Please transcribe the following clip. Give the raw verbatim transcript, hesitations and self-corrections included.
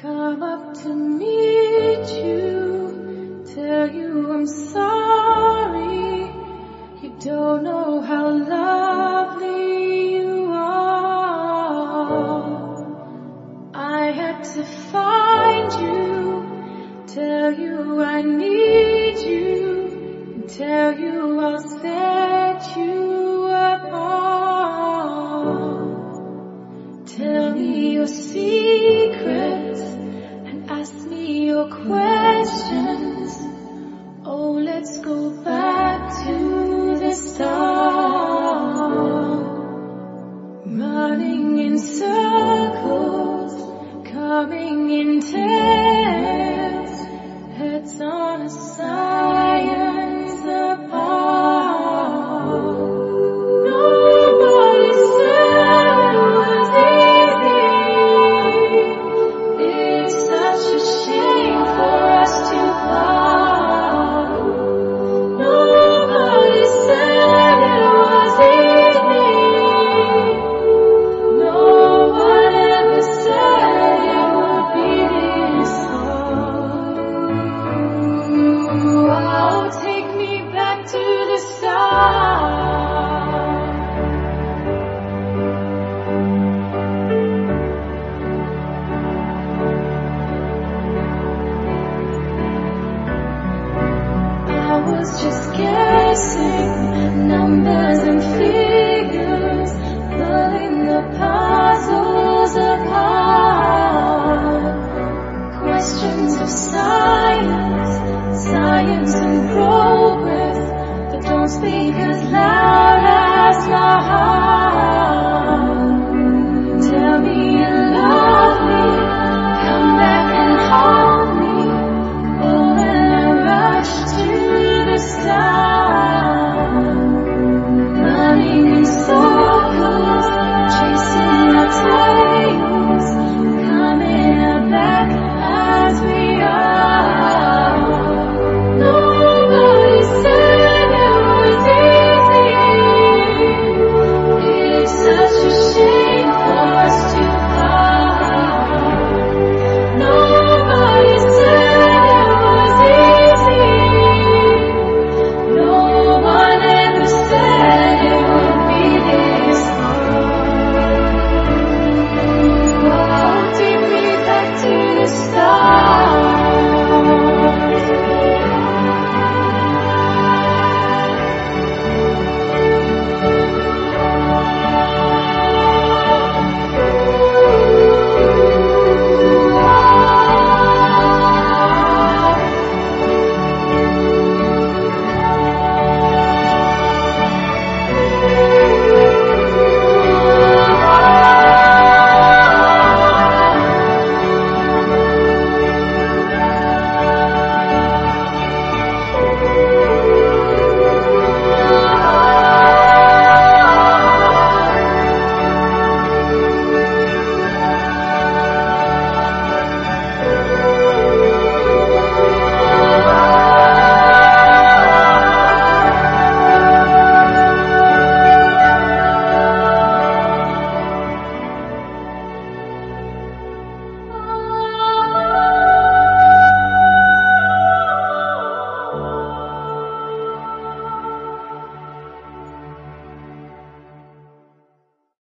come up to meet you, tell you I'm sorry. You don't know how lovely you are. I had to find you, tell you I need you, and tell you I'll set you apart. Tell me your secrets and ask me your questions. Oh, let's go back to the start. Running in circles, coming in ten.